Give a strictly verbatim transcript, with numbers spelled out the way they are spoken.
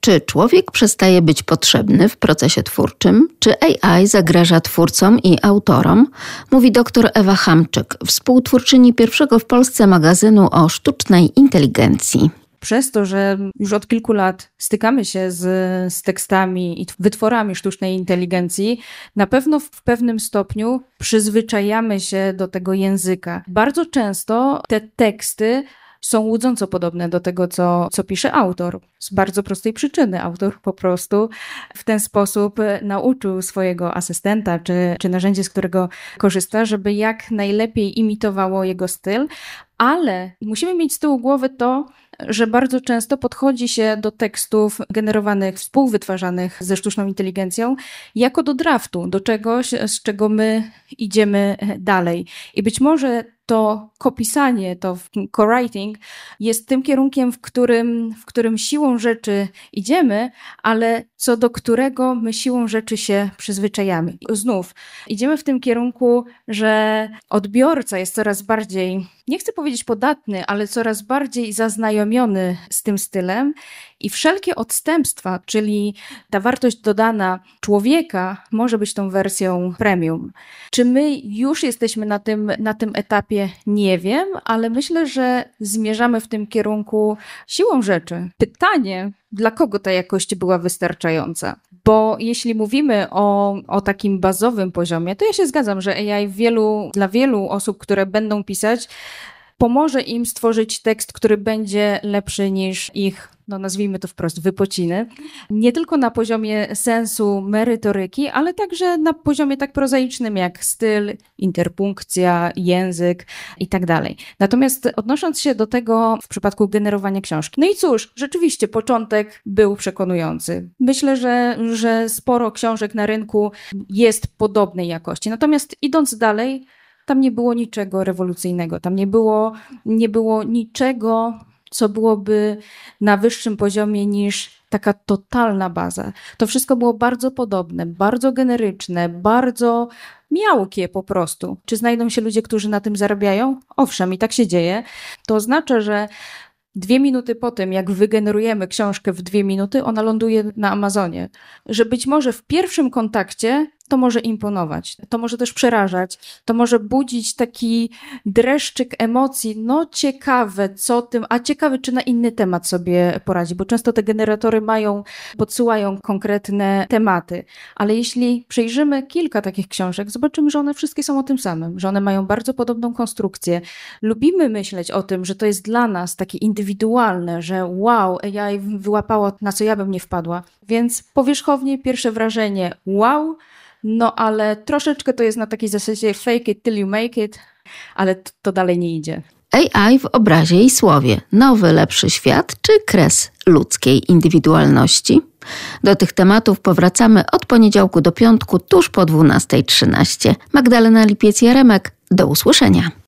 Czy człowiek przestaje być potrzebny w procesie twórczym? Czy A I zagraża twórcom i autorom? Mówi dr Ewa Hamczyk, współtwórczyni pierwszego w Polsce magazynu o sztucznej inteligencji. Przez to, że już od kilku lat stykamy się z, z tekstami i wytworami sztucznej inteligencji, na pewno w pewnym stopniu przyzwyczajamy się do tego języka. Bardzo często te teksty są łudząco podobne do tego, co, co pisze autor. Z bardzo prostej przyczyny. Autor po prostu w ten sposób nauczył swojego asystenta, czy, czy narzędzie, z którego korzysta, żeby jak najlepiej imitowało jego styl, ale musimy mieć z tyłu głowy to, że bardzo często podchodzi się do tekstów generowanych, współwytwarzanych ze sztuczną inteligencją jako do draftu, do czegoś, z czego my idziemy dalej. I być może to kopisanie, to co-writing jest tym kierunkiem, w którym, w którym siłą rzeczy idziemy, ale co do którego my siłą rzeczy się przyzwyczajamy. Znów idziemy w tym kierunku, że odbiorca jest coraz bardziej, nie chcę powiedzieć podatny, ale coraz bardziej zaznajomiony z tym stylem i wszelkie odstępstwa, czyli ta wartość dodana człowieka może być tą wersją premium. Czy my już jesteśmy na tym, na tym etapie? Nie wiem, ale myślę, że zmierzamy w tym kierunku siłą rzeczy. Pytanie, dla kogo ta jakość była wystarczająca? Bo jeśli mówimy o, o takim bazowym poziomie, to ja się zgadzam, że A I wielu, dla wielu osób, które będą pisać, pomoże im stworzyć tekst, który będzie lepszy niż ich, no nazwijmy to wprost, wypociny. Nie tylko na poziomie sensu, merytoryki, ale także na poziomie tak prozaicznym jak styl, interpunkcja, język i tak dalej. Natomiast odnosząc się do tego w przypadku generowania książki. No i cóż, rzeczywiście początek był przekonujący. Myślę, że, że sporo książek na rynku jest podobnej jakości. Natomiast idąc dalej, tam nie było niczego rewolucyjnego, tam nie było, nie było niczego, co byłoby na wyższym poziomie niż taka totalna baza. To wszystko było bardzo podobne, bardzo generyczne, bardzo miałkie po prostu. Czy znajdą się ludzie, którzy na tym zarabiają? Owszem, i tak się dzieje. To oznacza, że dwie minuty po tym, jak wygenerujemy książkę w dwie minuty, ona ląduje na Amazonie. Że być może w pierwszym kontakcie to może imponować, to może też przerażać, to może budzić taki dreszczyk emocji, no ciekawe co tym, a ciekawe czy na inny temat sobie poradzi, bo często te generatory mają, podsyłają konkretne tematy, ale jeśli przejrzymy kilka takich książek, zobaczymy, że one wszystkie są o tym samym, że one mają bardzo podobną konstrukcję. Lubimy myśleć o tym, że to jest dla nas takie indywidualne, że wow, A I wyłapało, na co ja bym nie wpadła, więc powierzchownie pierwsze wrażenie wow, no ale troszeczkę to jest na takiej zasadzie fake it till you make it, ale to, to dalej nie idzie. A I w obrazie i słowie. Nowy, lepszy świat czy kres ludzkiej indywidualności? Do tych tematów powracamy od poniedziałku do piątku tuż po dwunasta trzynaście. Magdalena Lipiec-Jaremek, do usłyszenia.